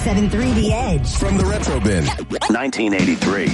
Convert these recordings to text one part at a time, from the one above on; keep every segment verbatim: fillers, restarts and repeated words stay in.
seven point three The Edge. From the Retro Bin. nineteen eighty-three.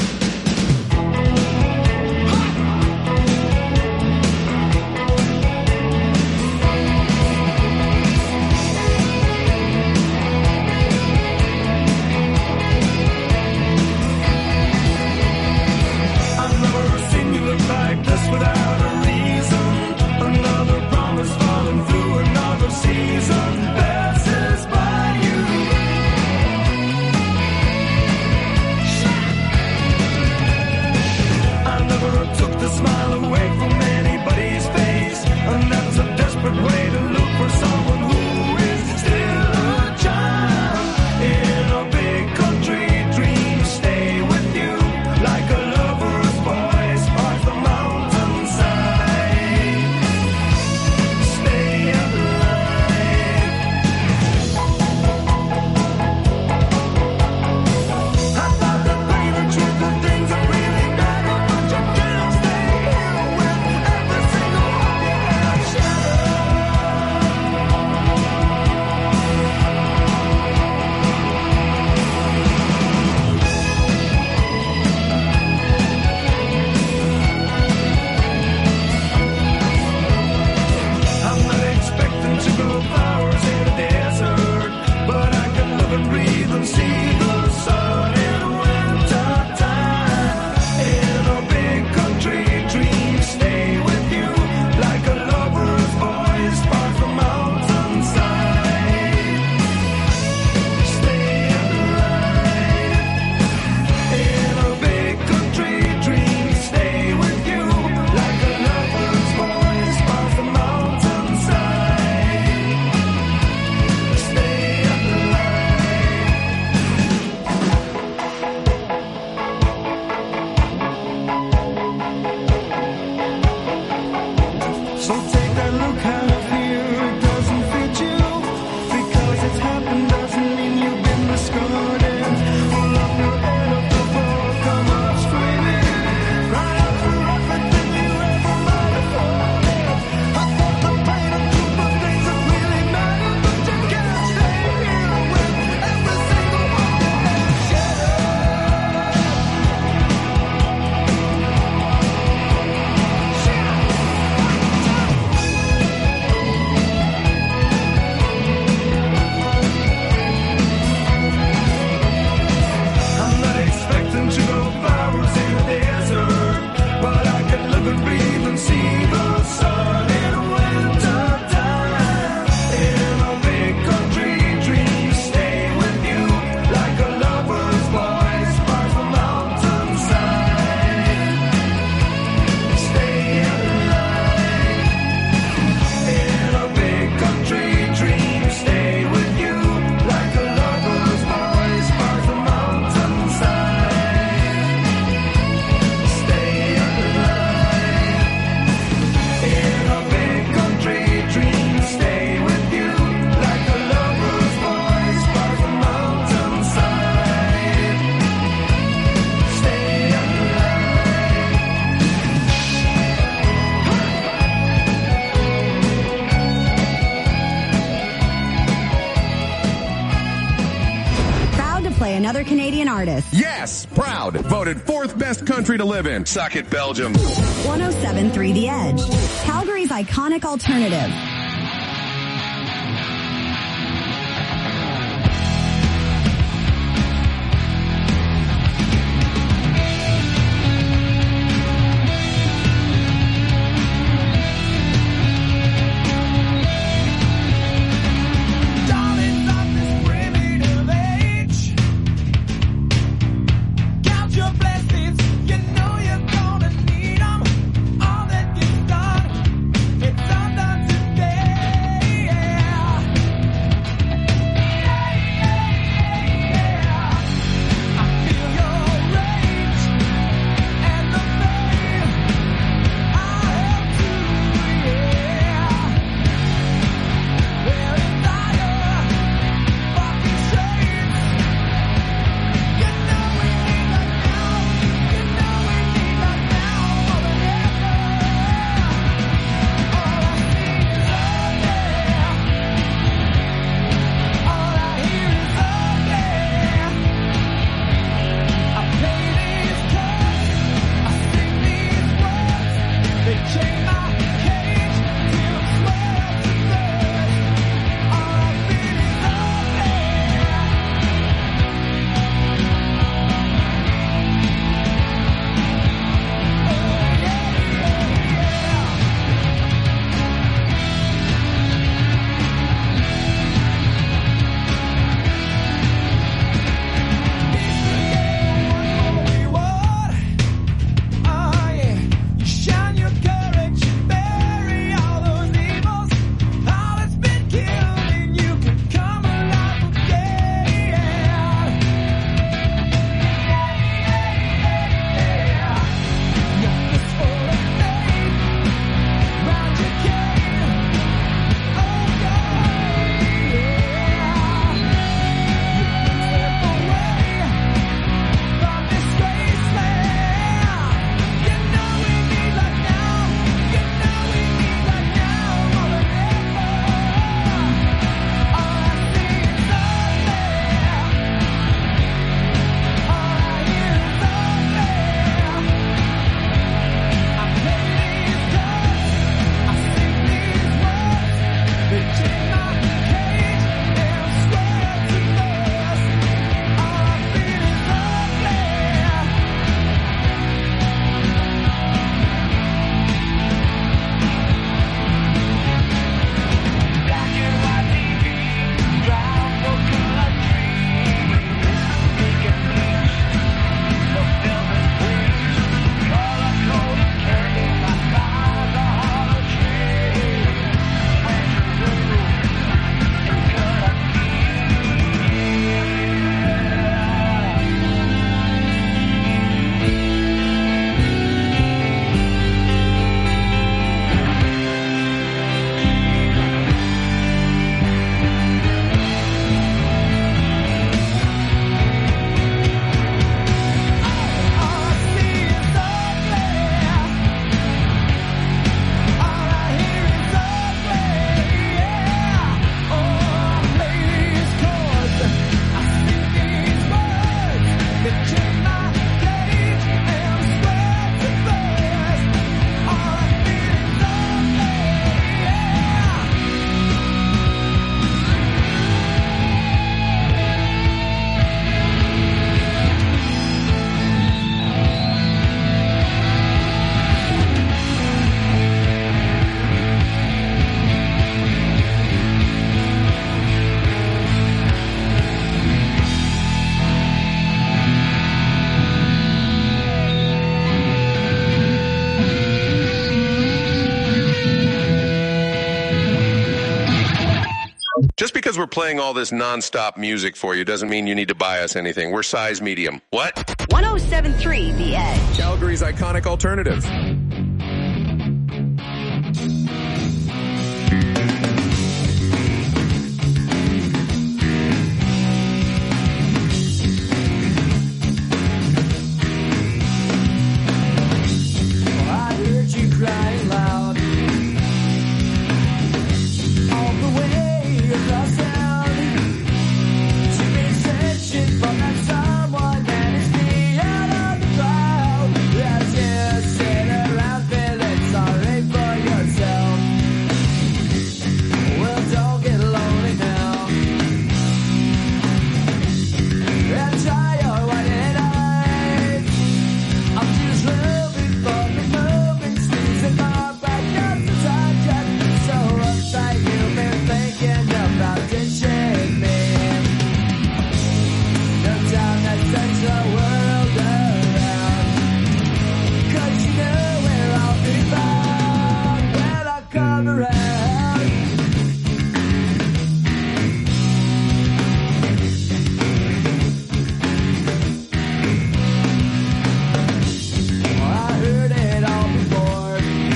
Another Canadian artist. Yes, proud. Voted fourth best country to live in. Suck it, Belgium. one oh seven point three The Edge. Calgary's iconic alternative. All that gets done, it's all done today. we're playing all this nonstop music for you doesn't mean you need to buy us anything. We're size medium. What? one oh seven point three The Edge. Calgary's iconic alternative. I heard you crying loud all the way across town. You've been searching for that someone that is beyond all the crowd. As you sit around feeling sorry for yourself. Well, don't get lonely now. And try your white eyes. I'm just moving for the moving, squeezing my back up to touch it. So uptight, you've been thinking about ditching me. No time to search the world around. 'Cause you know where I'll be found when I come around. I heard it all before.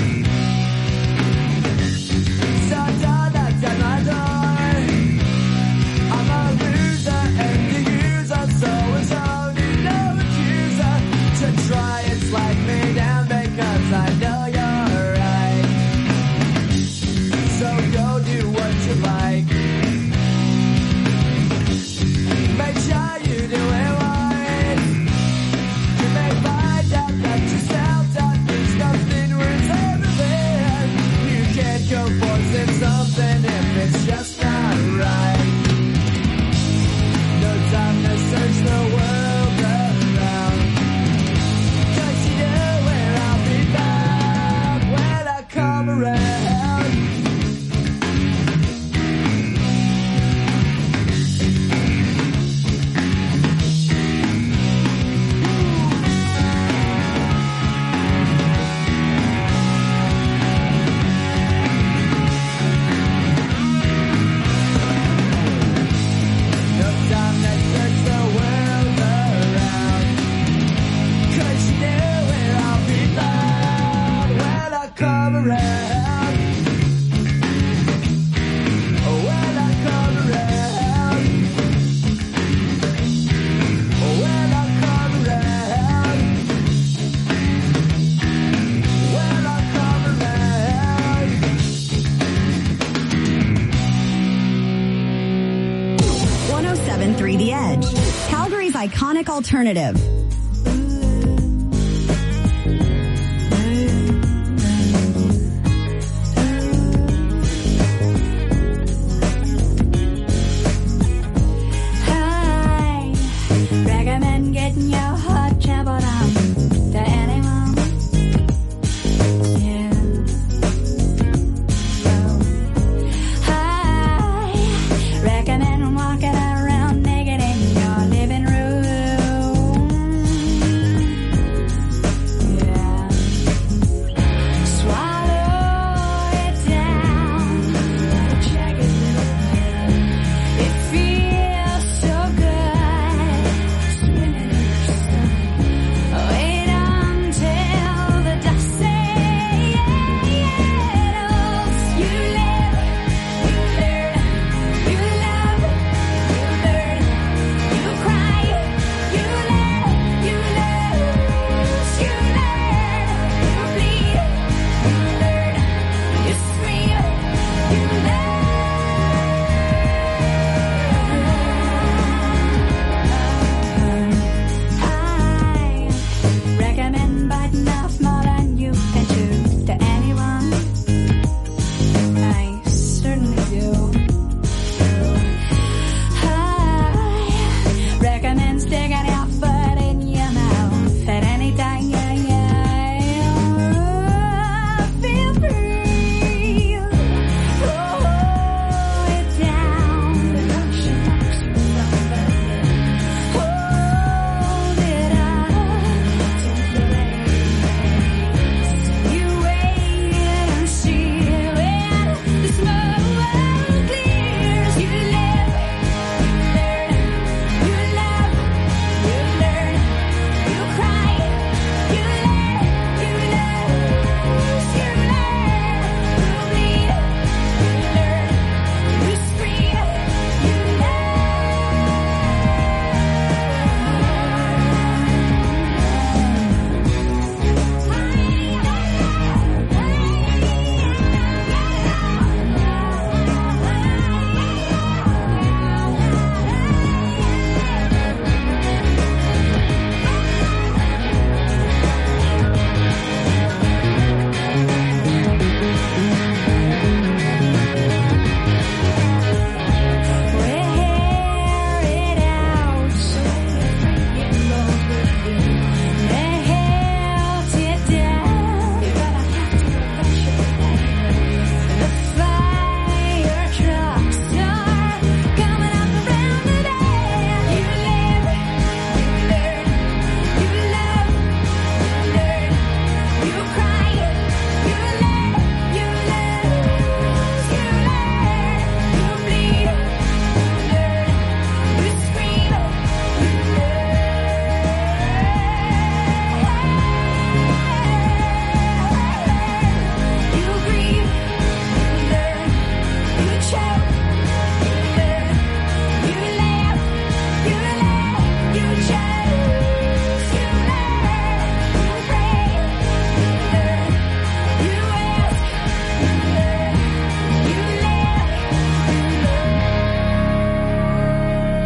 So don't knock at my door. I'm a loser and the user, so it's only no accuser to try and slide me down because I know you're right. So go do what you like. Make sure you do it right. You may find out that yourself that means nothing worth everything. You can't go forcing something if it's just not right. No time to search the world around. 'Cause you know where I'll be found when I come around. No time to search the world around. 'Cause you know where I'll be found when I come around. When I come around. When I come around. When I come around. one oh seven point three The Edge. Calgary's iconic alternative. I recommend getting your heart trampled on to anyone. Yeah. So, I recommend walking around naked in your living room.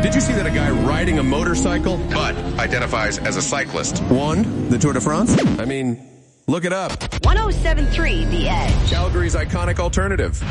Did you see that a guy riding a motorcycle? But identifies as a cyclist. Won the Tour de France? I mean, look it up. one oh seven point three The Edge. Calgary's iconic alternative.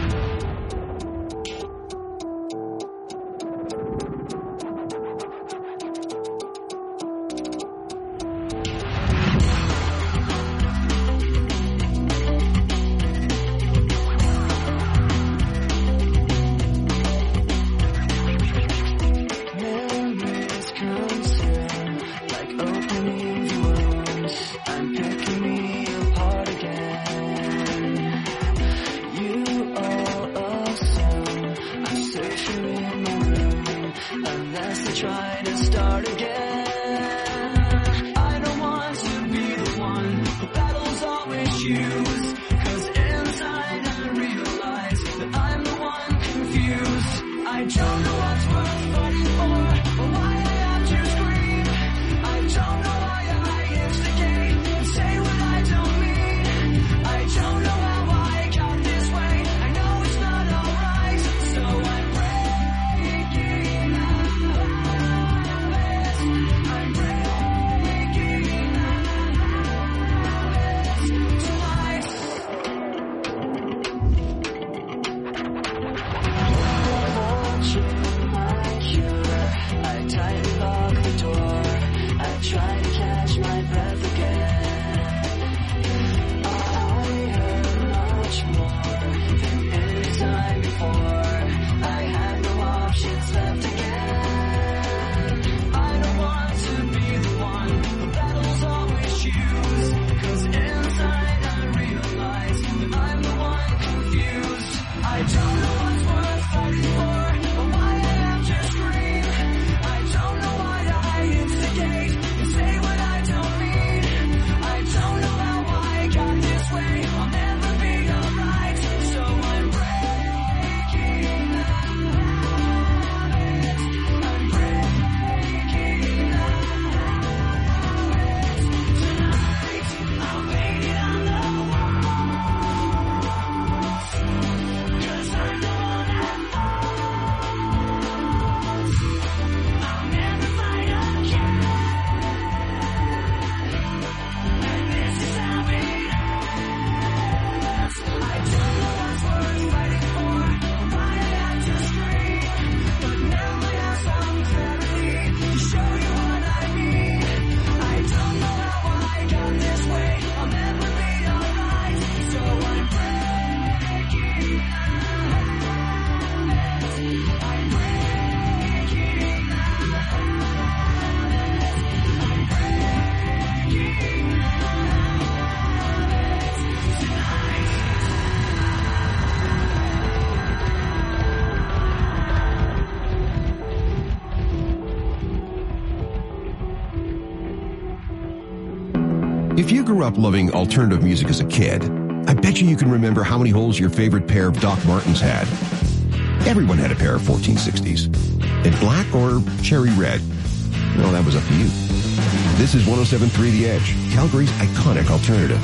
If you grew up loving alternative music as a kid, I bet you you can remember how many holes your favorite pair of Doc Martens had. Everyone had a pair of fourteen sixties. In black or cherry red. Well, that was up to you. This is one oh seven point three The Edge, Calgary's iconic alternative.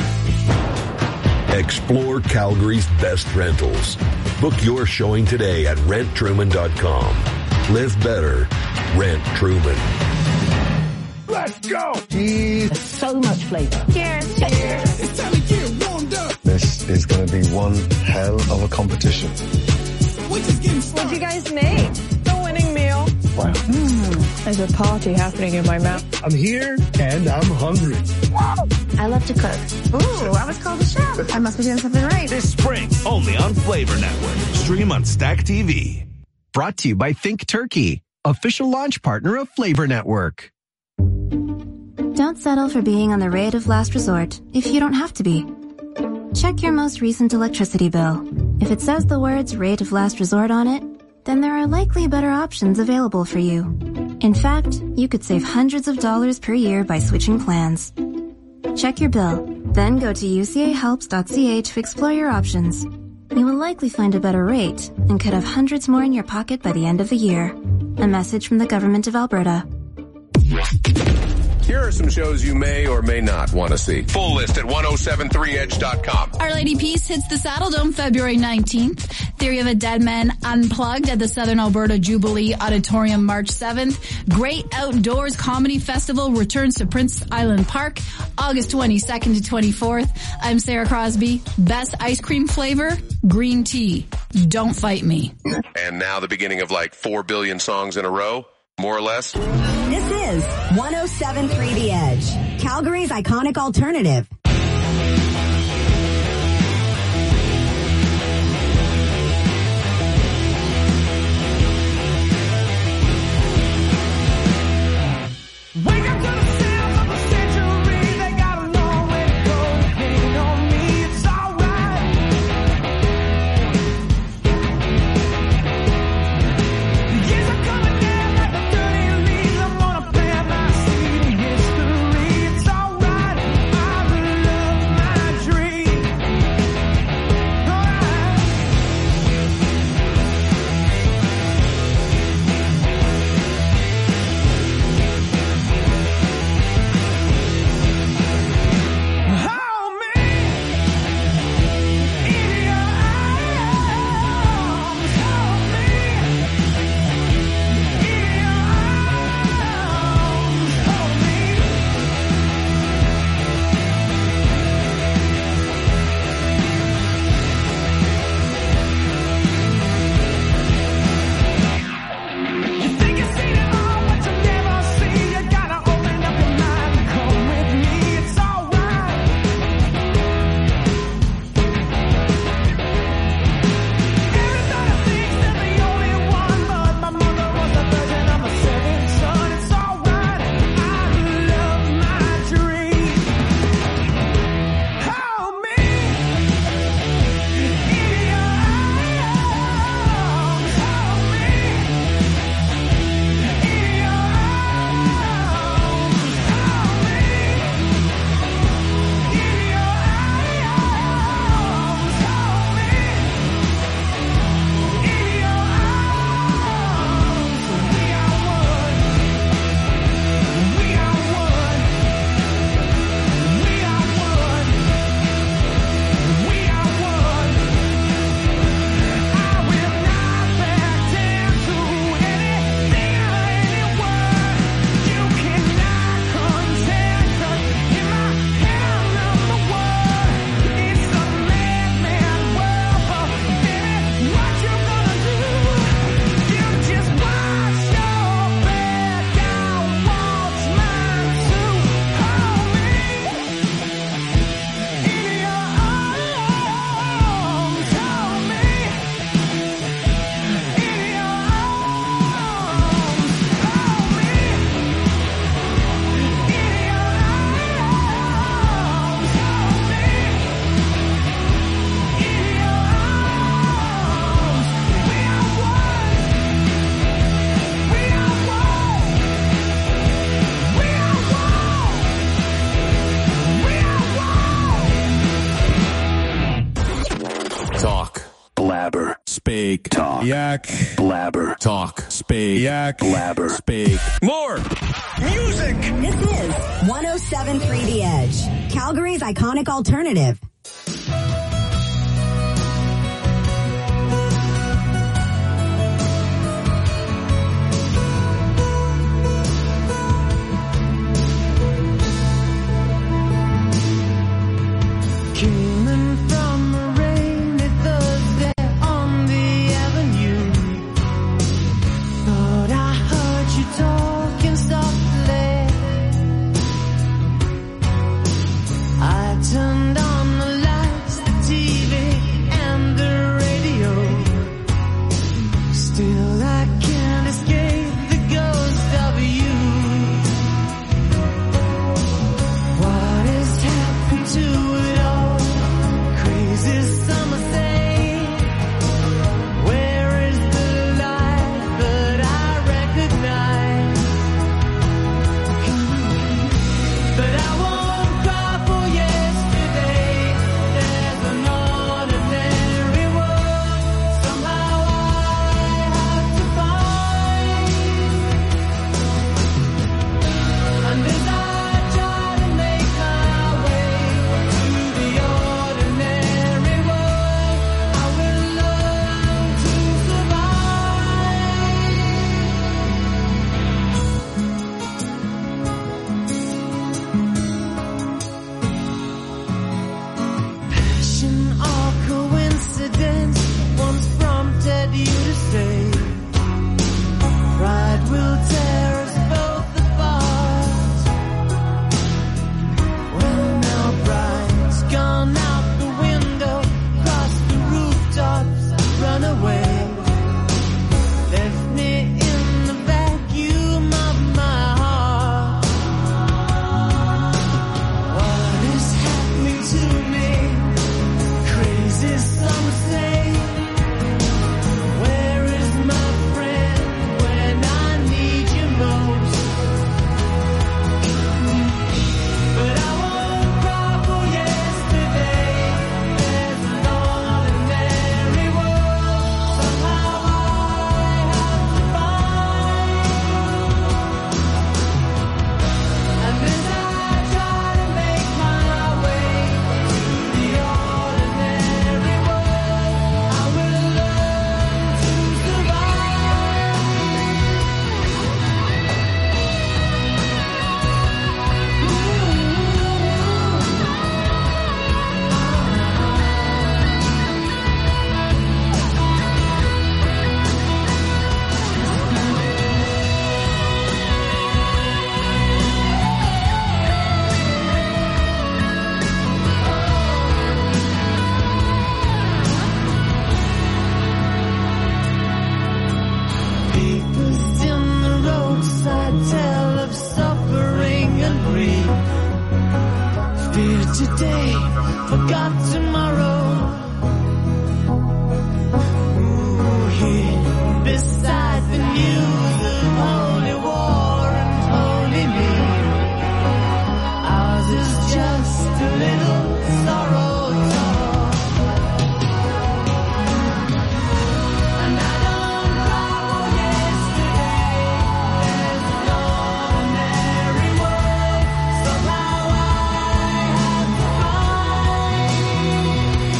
Explore Calgary's best rentals. Book your showing today at rent truman dot com. Live better. Rent Truman. Let's go! Jeez, so much flavor. Cheers. Cheers. It's time to get warmed up. This is going to be one hell of a competition. We're just getting started. What'd you guys make? The winning meal. Wow. Mm, there's a party happening in my mouth. I'm here and I'm hungry. I love to cook. Ooh, I was called a chef. I must be doing something right. This spring, only on Flavor Network. Stream on Stack T V. Brought to you by Think Turkey, official launch partner of Flavor Network. Don't settle for being on the rate of last resort if you don't have to be. Check your most recent electricity bill. If it says the words rate of last resort on it, then there are likely better options available for you. In fact, you could save hundreds of dollars per year by switching plans. Check your bill, then go to u c a helps dot c a to explore your options. You will likely find a better rate and could have hundreds more in your pocket by the end of the year. A message from the Government of Alberta. Here are some shows you may or may not want to see. Full list at ten seventy-three edge dot com. Our Lady Peace hits the Saddle Dome February nineteenth. Theory of a Dead Man Unplugged at the Southern Alberta Jubilee Auditorium March seventh. Great Outdoors Comedy Festival returns to Prince Island Park August twenty-second to twenty-fourth. I'm Sarah Crosby. Best ice cream flavor? Green tea. Don't fight me. And now the beginning of like four billion songs in a row, more or less. This is ten seventy-three The Edge, Calgary's iconic alternative. Wake up to the sounds of the century. They got a long way to go. Hang on me, it's alright. The years are coming down like the dirty leaves. I'm gonna plant my seed in history. It's alright. I love my dream. Alright. Hold me in your arms. Hold me in your arms. Hold me. You think you've seen it all, but you never see. You gotta open up your mind and come with me. It's alright. Everybody thinks they're the only one, but my mother was a virgin. I'm a seventh son. It's alright. I love my dream. Hold me in your arms. Hold me in your arms. Hold me in your arms. Hold me in your arms. We are one. We are one. We are one. We are one. I will not back down to anything or anyone. You cannot contest us. In my head, I'm number one. It's a madman world, but baby, what you gonna do? You just watch your back, I'll watch mine too. Hold me in your arms. Hold me in your arms. Hold me in your arms. Hold me in your arms. We are one. We are one. We are one. We are one. Talk. Blabber. Speak. Talk. Yak. Blabber. Talk. Speak. Yak. Blabber. Speak. More. Music. This is ten seventy-three The Edge, Calgary's iconic alternative. Coming from a rainy Thursday on the avenue. Thought I heard you talking softly. I turned on the lights, the T V, and the radio. Still I can't escape the ghost of you. What has happened to it all? forgot tomorrow. Ooh, here beside the news of holy war and holy need. Ours is just a little sorrow talk. And I don't cry for yesterday. There's an ordinary world. Somehow I have to find.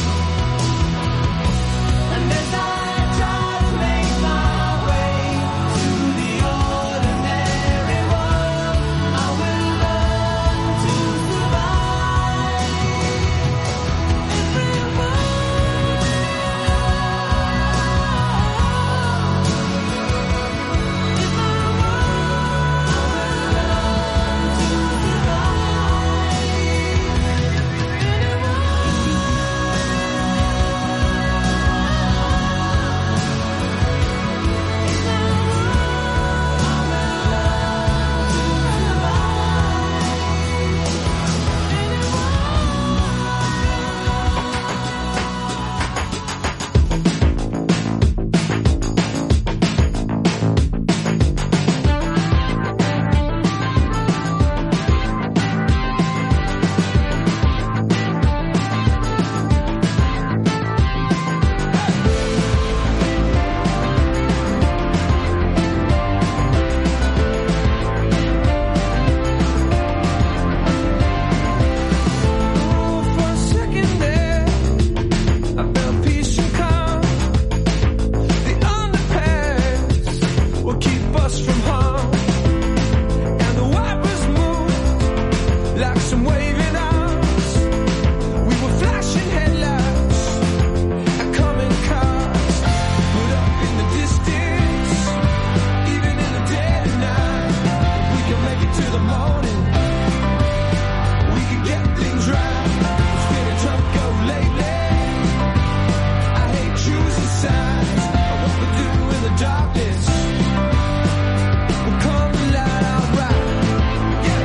And as I try to make my way to the ordinary world, I will learn to survive. For a second there, I felt peace and calm. The underpass will keep us from harm, and the wipers move like some waving arms. We were flashing headlights and coming cars, put up in the distance, even in the dead of night. We can make it to the morning. We can get things right. Spinning truck go lately. I hate choosing sides. What we do in the darkness will come to light alright. Yeah.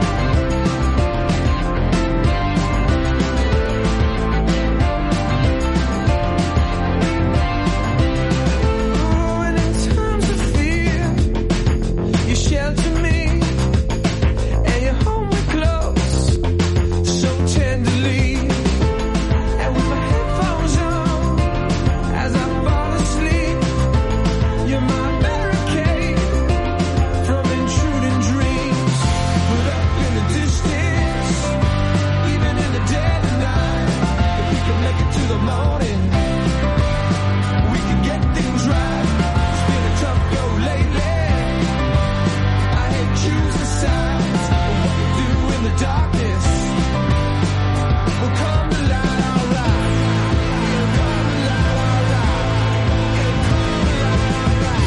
Oh, and in times of fear, you shelter me and you hold me close so tenderly. And with my headphones on, as I fall asleep, you're my barricade from intruding dreams. Put up in the distance, even in the dead of night. If we can make it to the morning, we can get things right. Spin a truck go lately. I hate choosing sides, but what we do in the darkness will come to light alright. It'll come to light alright. It'll come to light alright.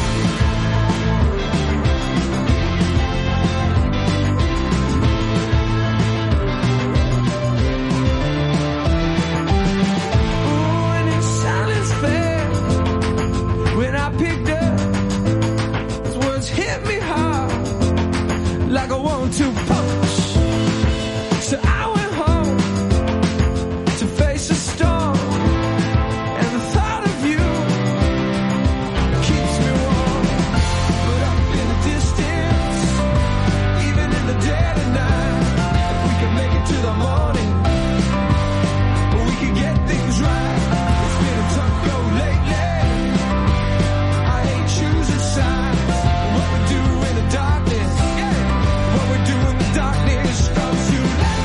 Ooh, and in silence fell when I picked up. Those words hit me hard like a one-two punch. So I went home to face a storm, and the thought of you keeps me warm. But up in the distance, even in the dead of night, if we can make it to the morning, we can get things right. It's been a tough go lately. I hate choosing sides. What we do in the darkness, yeah. What we do in the darkness comes to light.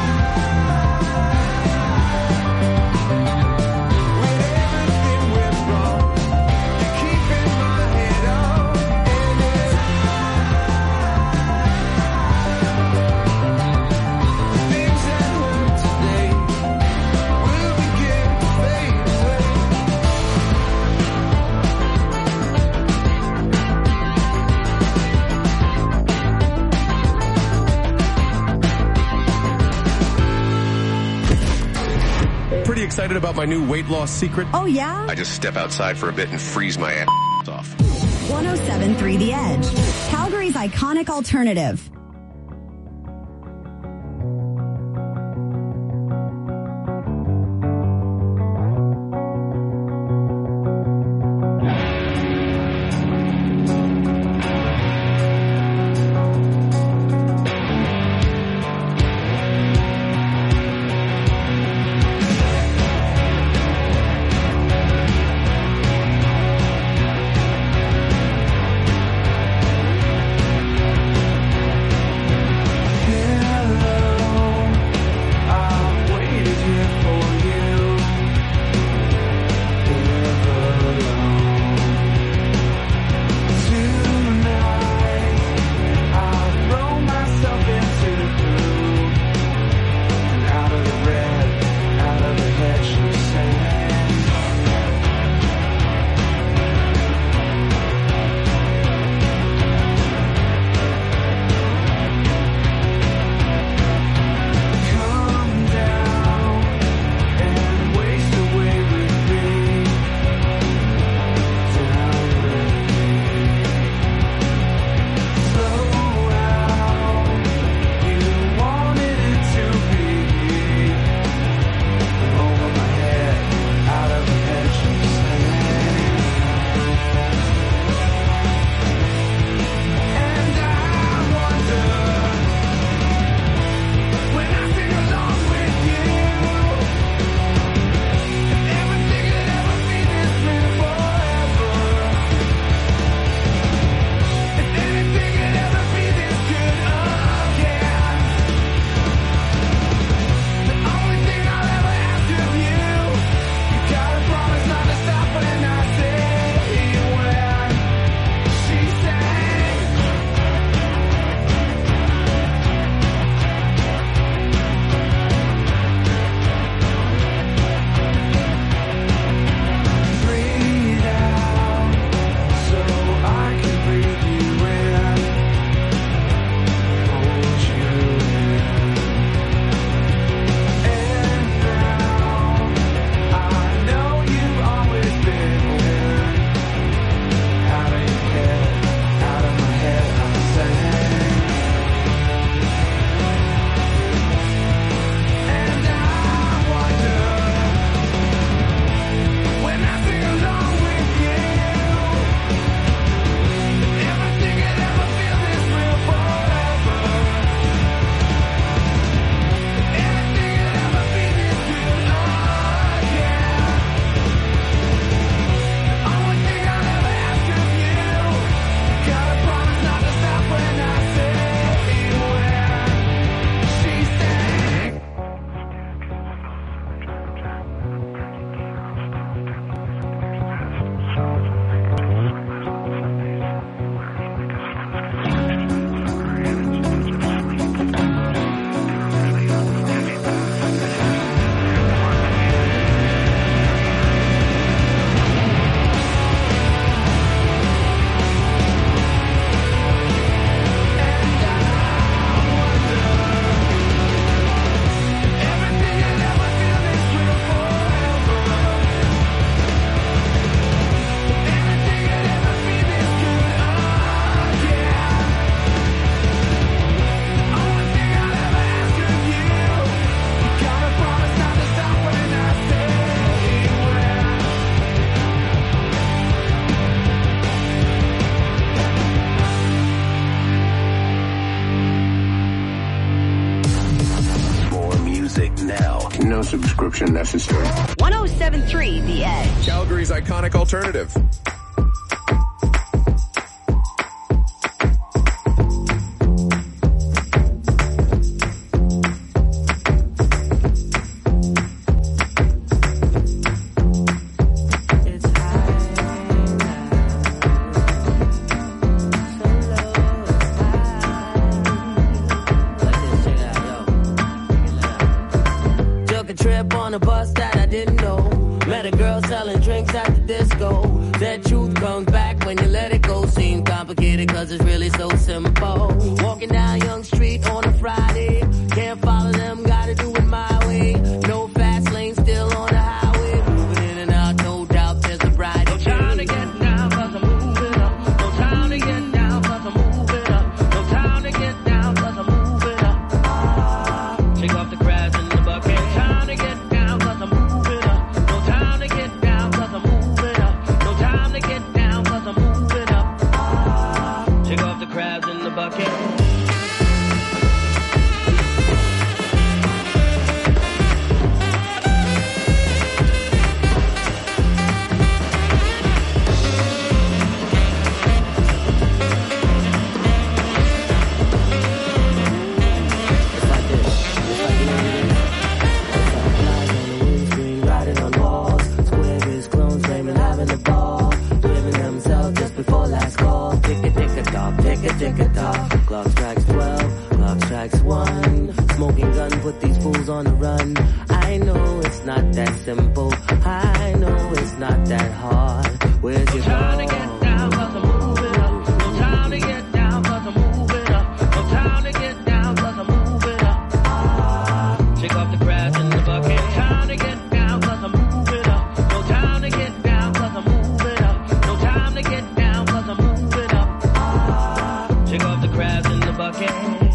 When everything went wrong, you're keeping my head on. And it's the things that hurt today will begin to fade away. Pretty excited about my new weight loss secret. Oh, yeah? I just step outside for a bit and freeze my ass off. one oh seven point three The Edge. Calgary's iconic alternative. subscription necessary. one oh seven point three The Edge. Calgary's iconic alternative. Trip on a bus that I didn't know. Met a girl selling drinks at the disco. That truth comes back when you let it go. Seems complicated cause it's really so simple. Walking down Young Street on a Friday. Can't follow them, gotta do it my way. No fast lane, still on the highway. Moving in and out, no doubt there's a brighter day. No time to get down cause I'm moving up. No time to get down cause I'm moving up. No time to get down cause I'm moving up. Ah, shake off the crabs in the bucket. Time to get down cause I'm moving up. No time to get down cause I'm moving up. No time to get down cause I'm moving up. Ah, shake off the crabs in the bucket. Clock strikes twelve, clock strikes one. Smoking gun, put these fools on the run. I know it's not that simple. I know it's not that hard. Where's your no time to get down cause I'm moving up. No time to get down cause I'm moving up. No time to get down cause I'm moving up. Ah, shake off the crabs in the bucket. No time to get down cause I'm moving up. No time to get down cause I'm moving up. No time to get down cause I'm moving up. Ah, shake off the crabs in the bucket.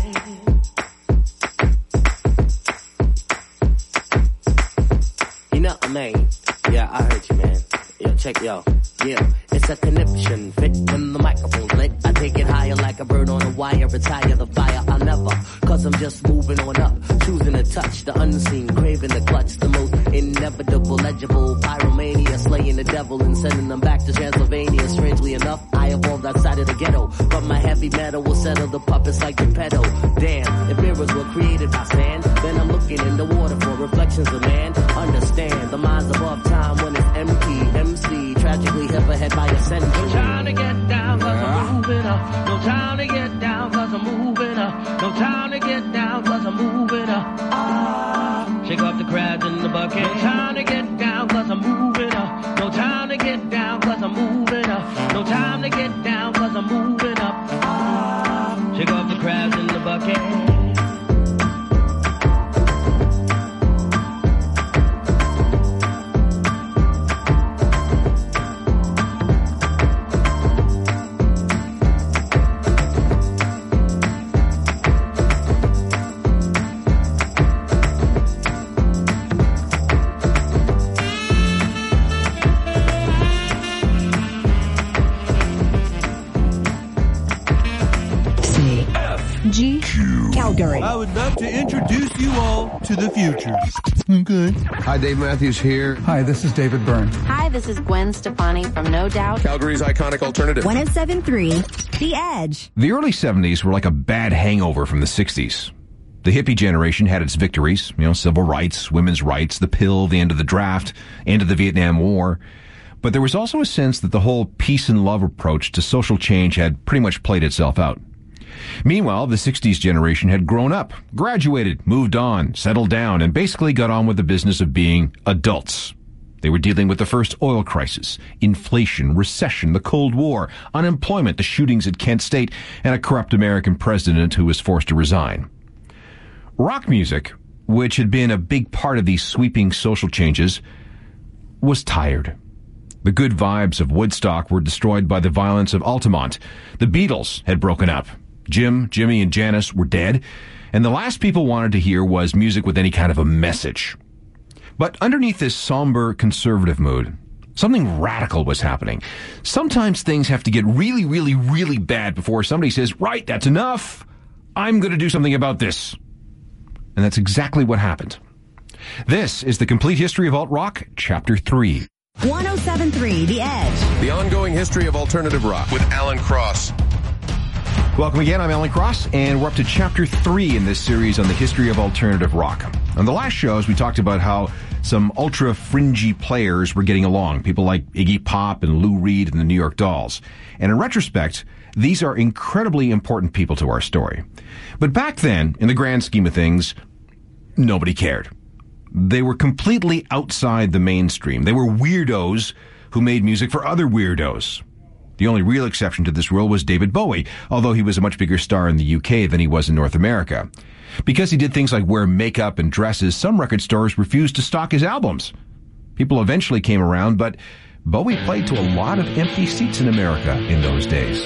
You know what I mean? Yeah, I heard you, man. Yo, check yo. Yeah, it's a conniption. Fit when the microphone's lit. I take it higher like a bird on a wire. Retire the fire, I'll never. Cause I'm just moving on up. Choosing to touch the unseen. Craving the clutch. The most inevitable, legible. Pyromania. Slaying the devil and sending them back to Transylvania. Strangely enough, I evolved outside of the ghetto. But my heavy metal will settle the puppets like Geppetto. Damn, if mirrors were created by sand, then I'm looking in the water for reflections of man. Understand, the mind's above time when it's empty. M C, tragically hip ahead by a century. No time to get down cause I'm moving up. No time to get down cause I'm moving up. No time to get down cause I'm moving up. Ah, shake off the crabs in the bucket. No time to get down cause I'm moving up. No time to get down cause I'm moving up. No time to get down cause I'm moving up. Ah, shake off the crabs in the bucket. Calgary. I would love to introduce you all to the future. Okay. Hi, Dave Matthews here. Hi, this is David Byrne. Hi, this is Gwen Stefani from No Doubt. Calgary's iconic alternative. one oh seven point three The Edge. The early seventies were like a bad hangover from the sixties. The hippie generation had its victories, you know, civil rights, women's rights, the pill, the end of the draft, end of the Vietnam War. But there was also a sense that the whole peace and love approach to social change had pretty much played itself out. Meanwhile, the sixties generation had grown up, graduated, moved on, settled down, and basically got on with the business of being adults. They were dealing with the first oil crisis, inflation, recession, the Cold War, unemployment, the shootings at Kent State, and a corrupt American president who was forced to resign. Rock music, which had been a big part of these sweeping social changes, was tired. The good vibes of Woodstock were destroyed by the violence of Altamont. The Beatles had broken up. Jim, Jimmy, and Janis were dead, and the last people wanted to hear was music with any kind of a message. But underneath this somber, conservative mood, something radical was happening. Sometimes things have to get really, really, really bad before somebody says, right, that's enough. I'm going to do something about this. And that's exactly what happened. This is the Complete History of Alt-Rock, Chapter three. one oh seven point three The Edge. The ongoing history of alternative rock with Alan Cross. Welcome again, I'm Alan Cross, and we're up to Chapter three in this series on the history of alternative rock. On the last shows, we talked about how some ultra-fringy players were getting along, people like Iggy Pop and Lou Reed and the New York Dolls. And in retrospect, these are incredibly important people to our story. But back then, in the grand scheme of things, nobody cared. They were completely outside the mainstream. They were weirdos who made music for other weirdos. The only real exception to this rule was David Bowie, although he was a much bigger star in the U K than he was in North America. Because he did things like wear makeup and dresses, some record stores refused to stock his albums. People eventually came around, but Bowie played to a lot of empty seats in America in those days.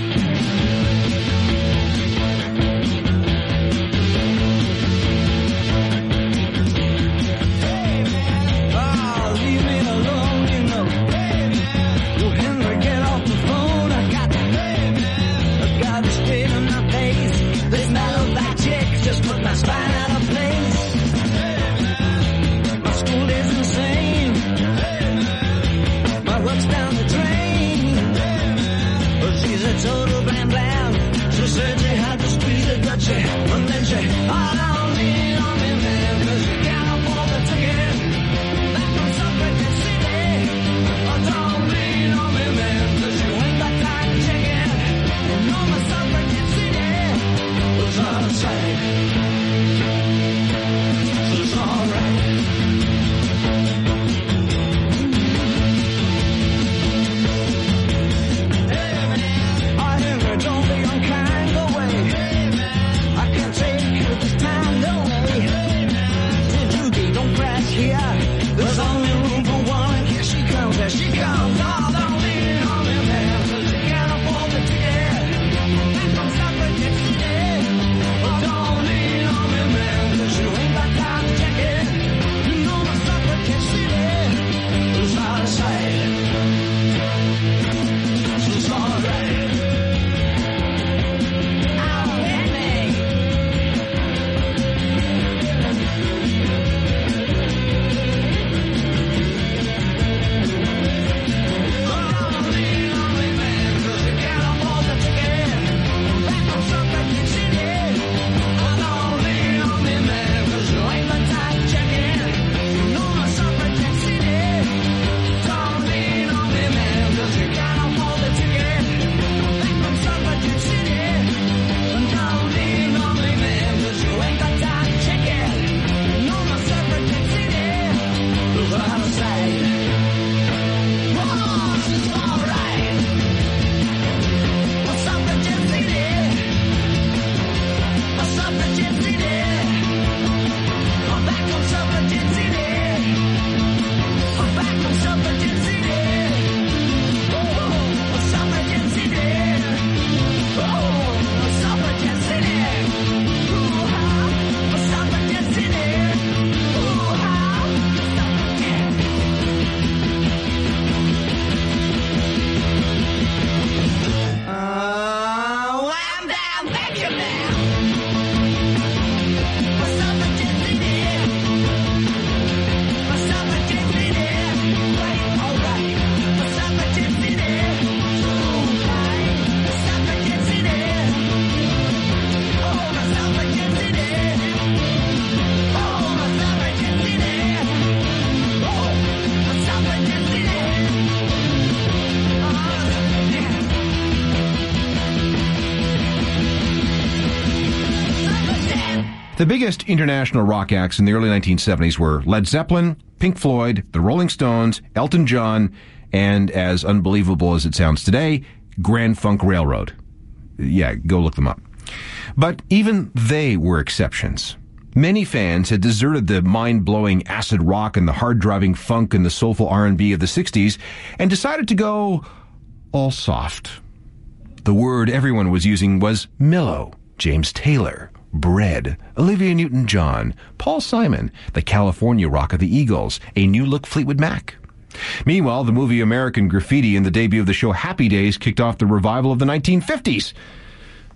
The biggest international rock acts in the early nineteen seventies were Led Zeppelin, Pink Floyd, the Rolling Stones, Elton John, and, as unbelievable as it sounds today, Grand Funk Railroad. Yeah, go look them up. But even they were exceptions. Many fans had deserted the mind-blowing acid rock and the hard-driving funk and the soulful R and B of the sixties and decided to go all soft. The word everyone was using was mellow. James Taylor, Bread, Olivia Newton-John, Paul Simon, the California rock of the Eagles, a new-look Fleetwood Mac. Meanwhile, the movie American Graffiti and the debut of the show Happy Days kicked off the revival of the nineteen fifties.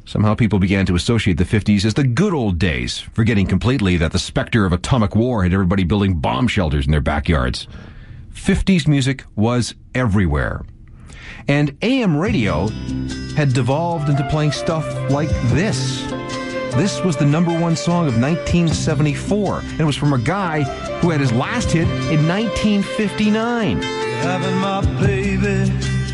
Somehow people began to associate the fifties as the good old days, forgetting completely that the specter of atomic war had everybody building bomb shelters in their backyards. fifties music was everywhere. And A M radio had devolved into playing stuff like this. This was the number one song of nineteen seventy-four, and it was from a guy who had his last hit in nineteen fifty-nine. Having my baby,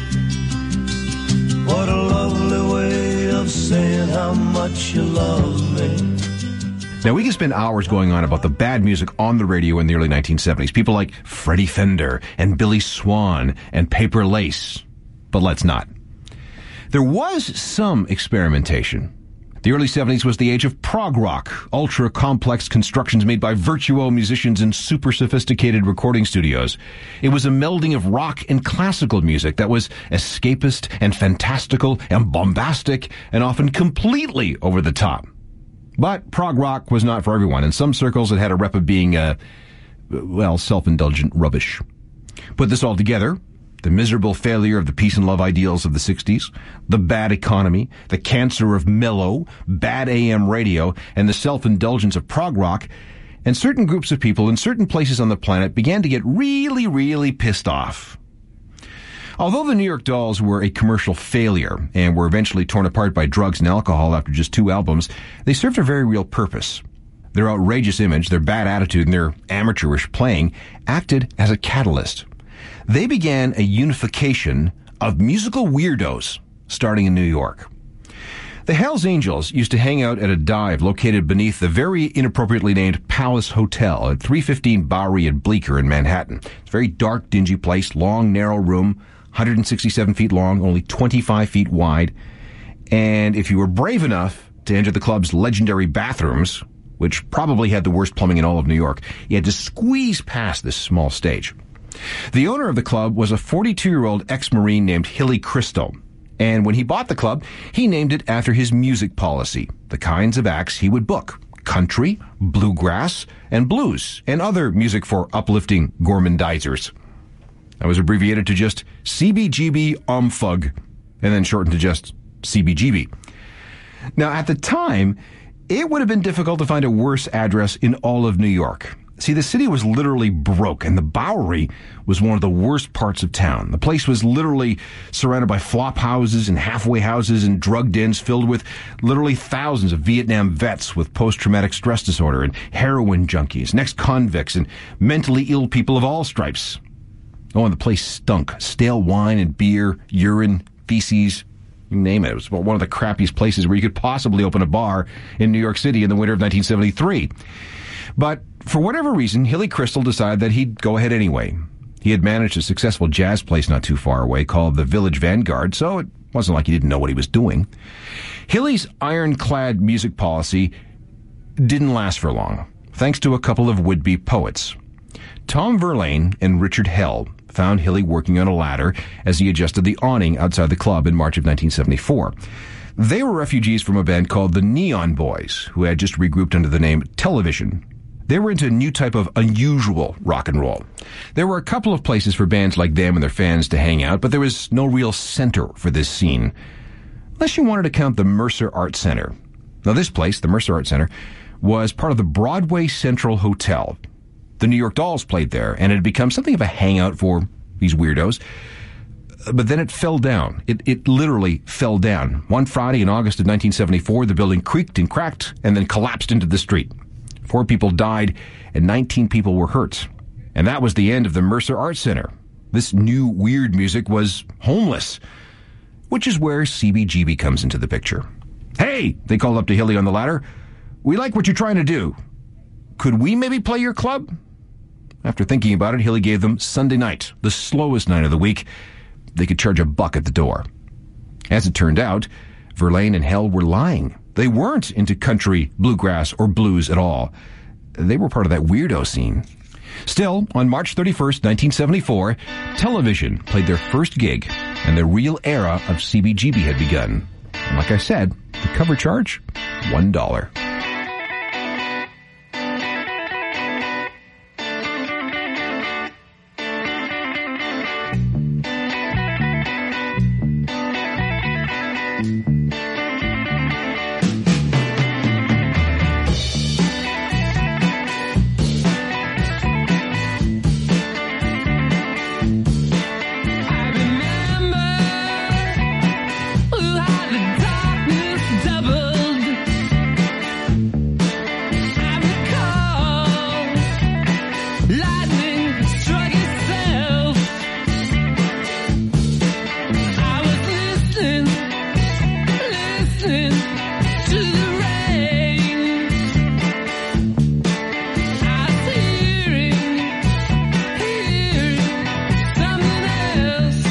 what a lovely way of saying how much you love me. Now, we can spend hours going on about the bad music on the radio in the early nineteen seventies. People like Freddie Fender and Billy Swan and Paper Lace. But let's not. There was some experimentation. The early seventies was the age of prog rock, ultra-complex constructions made by virtuoso musicians in super sophisticated recording studios. It was a melding of rock and classical music that was escapist and fantastical and bombastic and often completely over the top. But prog rock was not for everyone. In some circles, it had a rep of being, uh, well, self-indulgent rubbish. Put this all together, the miserable failure of the peace and love ideals of the sixties, the bad economy, the cancer of mellow, bad A M radio, and the self-indulgence of prog rock, and certain groups of people in certain places on the planet began to get really, really pissed off. Although the New York Dolls were a commercial failure and were eventually torn apart by drugs and alcohol after just two albums, they served a very real purpose. Their outrageous image, their bad attitude, and their amateurish playing acted as a catalyst. They began a unification of musical weirdos starting in New York. The Hells Angels used to hang out at a dive located beneath the very inappropriately named Palace Hotel at three fifteen Bowery and Bleecker in Manhattan. It's a very dark, dingy place, long, narrow room, one hundred sixty-seven feet long, only twenty-five feet wide. And if you were brave enough to enter the club's legendary bathrooms, which probably had the worst plumbing in all of New York, you had to squeeze past this small stage. The owner of the club was a forty-two-year-old ex-Marine named Hilly Crystal. And when he bought the club, he named it after his music policy, the kinds of acts he would book: country, bluegrass, and blues, and other music for uplifting gourmandizers. That was abbreviated to just C B G B Omfug, and then shortened to just C B G B. Now, at the time, it would have been difficult to find a worse address in all of New York. See, the city was literally broke, and the Bowery was one of the worst parts of town. The place was literally surrounded by flop houses and halfway houses and drug dens filled with literally thousands of Vietnam vets with post-traumatic stress disorder and heroin junkies, and ex-convicts, and mentally ill people of all stripes. Oh, and the place stunk. Stale wine and beer, urine, feces, you name it. It was one of the crappiest places where you could possibly open a bar in New York City in the winter of nineteen seventy-three. But for whatever reason, Hilly Crystal decided that he'd go ahead anyway. He had managed a successful jazz place not too far away called the Village Vanguard, so it wasn't like he didn't know what he was doing. Hilly's ironclad music policy didn't last for long, thanks to a couple of would-be poets. Tom Verlaine and Richard Hell found Hilly working on a ladder as he adjusted the awning outside the club in March of nineteen seventy-four. They were refugees from a band called the Neon Boys, who had just regrouped under the name Television. They were into a new type of unusual rock and roll. There were a couple of places for bands like them and their fans to hang out, but there was no real center for this scene, unless you wanted to count the Mercer Art Center. Now, this place, the Mercer Art Center, was part of the Broadway Central Hotel. The New York Dolls played there, and it had become something of a hangout for these weirdos. But then it fell down. It, it literally fell down. One Friday in August of nineteen seventy-four, the building creaked and cracked and then collapsed into the street. Four people died and nineteen people were hurt. And that was the end of the Mercer Art Center. This new weird music was homeless, which is where C B G B comes into the picture. Hey, they called up to Hilly on the ladder. We like what you're trying to do. Could we maybe play your club? After thinking about it, Hilly gave them Sunday night, the slowest night of the week. They could charge a buck at the door. As it turned out, Verlaine and Hell were lying. They weren't into country, bluegrass, or blues at all. They were part of that weirdo scene. Still, on March thirty-first, nineteen seventy-four, Television played their first gig, and the real era of C B G B had begun. And like I said, the cover charge, one dollar. Lightning struck itself. I was listening, listening to the rain. I was hearing, hearing something else.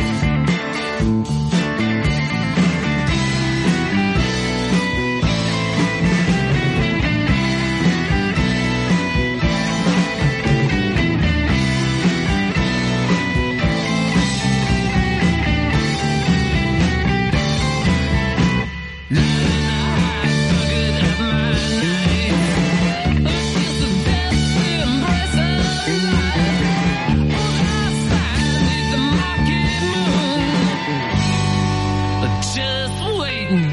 Just waiting.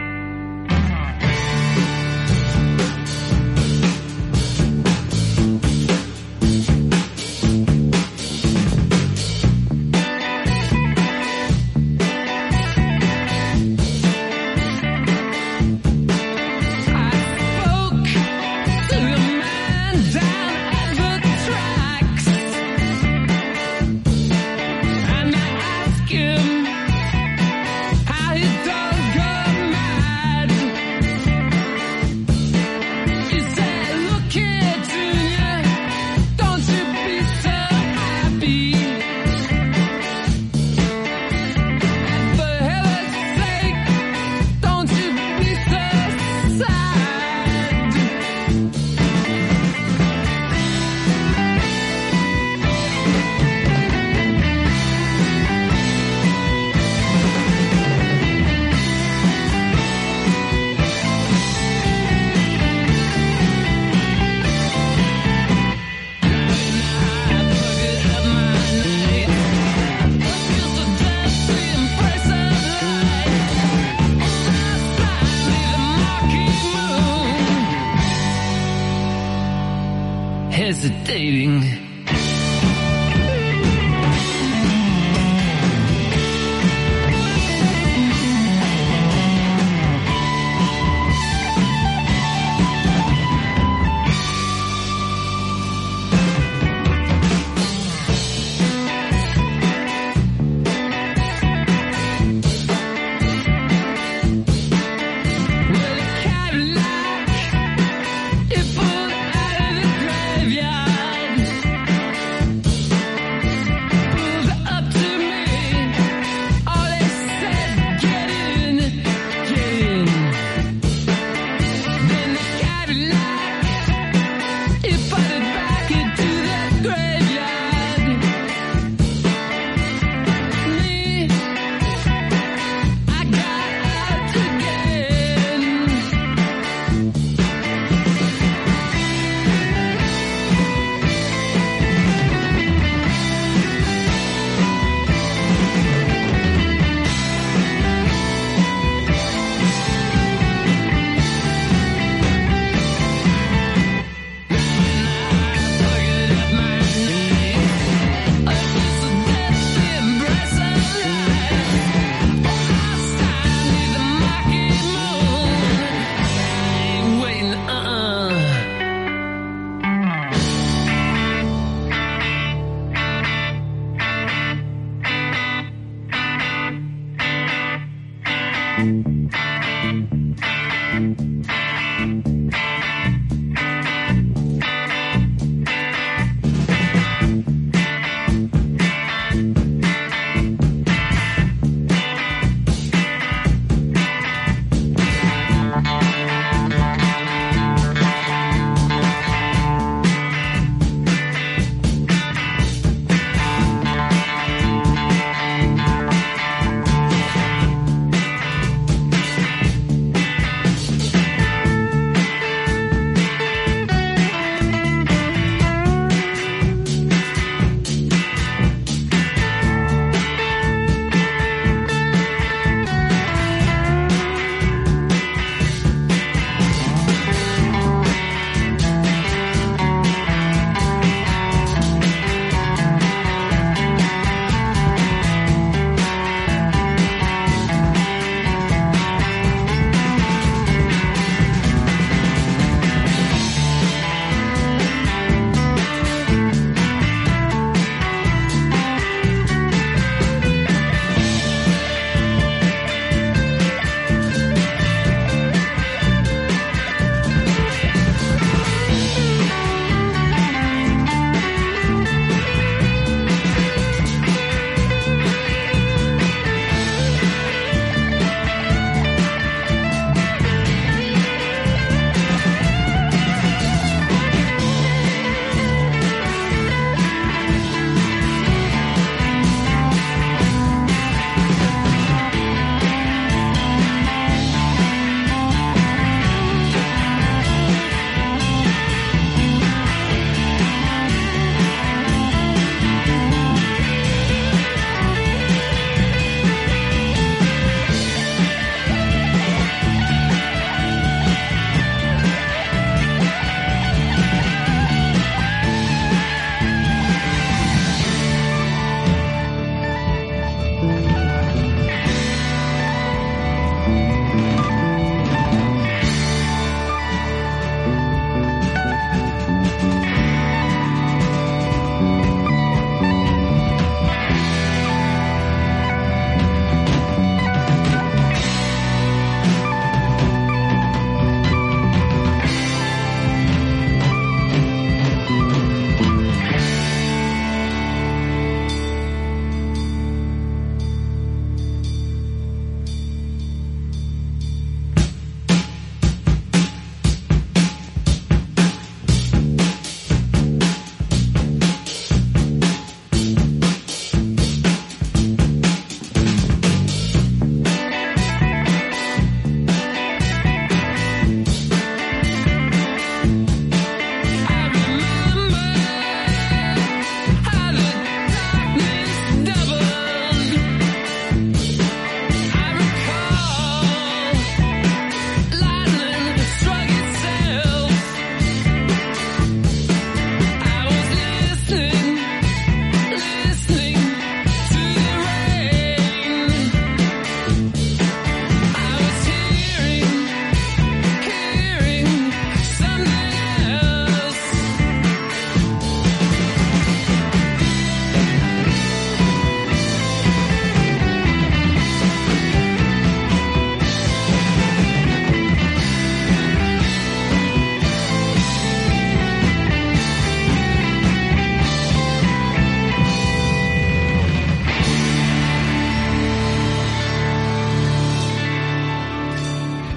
I spoke to the man down at the tracks, and I asked him how he done got mad. He said, "Look here, Junior, don't you be so happy. For heaven's sake, don't you be so sad." Hesitating. Well, the Cadillac, it pulled out of the graveyard.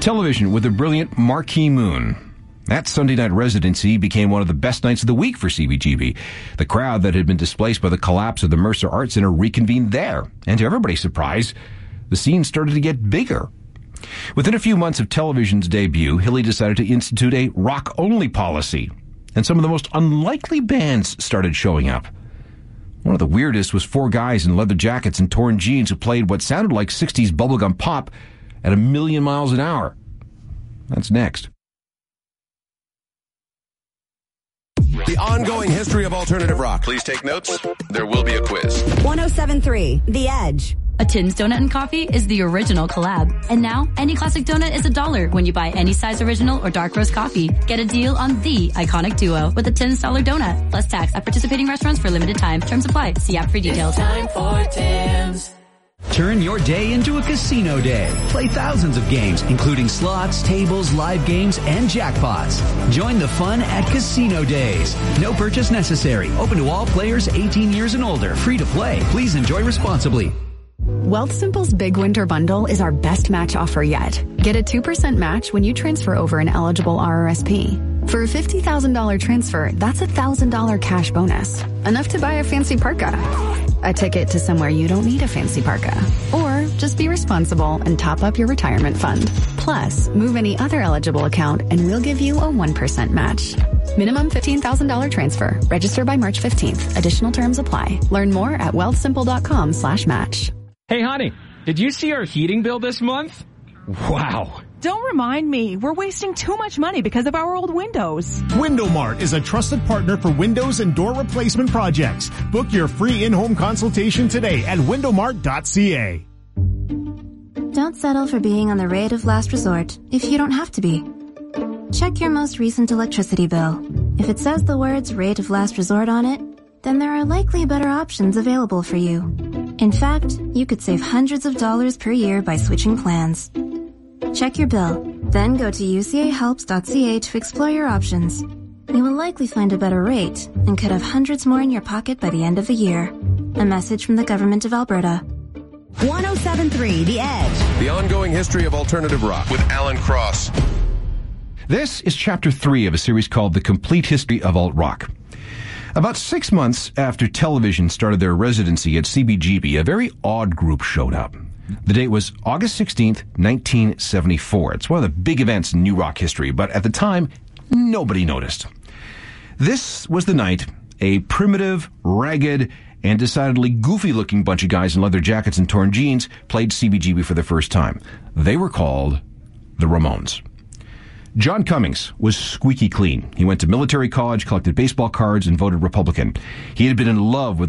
Television with a brilliant Marquee Moon. That Sunday night residency became one of the best nights of the week for C B G B. The crowd that had been displaced by the collapse of the Mercer Arts Center reconvened there. And to everybody's surprise, the scene started to get bigger. Within a few months of television's debut, Hilly decided to institute a rock-only policy. And some of the most unlikely bands started showing up. One of the weirdest was four guys in leather jackets and torn jeans who played what sounded like sixties bubblegum pop at a million miles an hour. That's next. The ongoing history of alternative rock. Please take notes. There will be a quiz. one oh seven point three The Edge. A Tim's Donut and Coffee is the original collab. And now, any classic donut is a dollar when you buy any size original or dark roast coffee. Get a deal on the iconic duo with a Tim's Dollar Donut. Plus tax at participating restaurants for limited time. Terms apply. See app for details. It's time for Tim's. Turn your day into a casino day. Play thousands of games, including slots, tables, live games, and jackpots. Join the fun at Casino Days. No purchase necessary. Open to all players eighteen years and older. Free to play. Please enjoy responsibly. Wealthsimple's Big Winter Bundle is our best match offer yet. Get a two percent match when you transfer over an eligible R R S P. For a fifty thousand dollars transfer, that's a one thousand dollars cash bonus. Enough to buy a fancy parka. A ticket to somewhere you don't need a fancy parka. Or just be responsible and top up your retirement fund. Plus, move any other eligible account and we'll give you a one percent match. Minimum fifteen thousand dollars transfer. Register by March fifteenth. Additional terms apply. Learn more at wealthsimple.com slash match. Hey, honey, did you see our heating bill this month? Wow. Don't remind me. We're wasting too much money because of our old windows. WindowMart is a trusted partner for windows and door replacement projects. Book your free in-home consultation today at window mart dot c a. Don't settle for being on the rate of last resort if you don't have to be. Check your most recent electricity bill. If it says the words rate of last resort on it, then there are likely better options available for you. In fact, you could save hundreds of dollars per year by switching plans. Check your bill, then go to u c a helps dot c a to explore your options. You will likely find a better rate and could have hundreds more in your pocket by the end of the year. A message from the Government of Alberta. one oh seven point three The Edge. The ongoing history of alternative rock with Alan Cross. This is chapter three of a series called The Complete History of Alt Rock. About six months after television started their residency at C B G B, a very odd group showed up. The date was August sixteenth, nineteen seventy-four. It's one of the big events in new rock history, but at the time, nobody noticed. This was the night a primitive, ragged, and decidedly goofy-looking bunch of guys in leather jackets and torn jeans played C B G B for the first time. They were called the Ramones. John Cummings was squeaky clean. He went to military college, collected baseball cards, and voted Republican. He had been in love with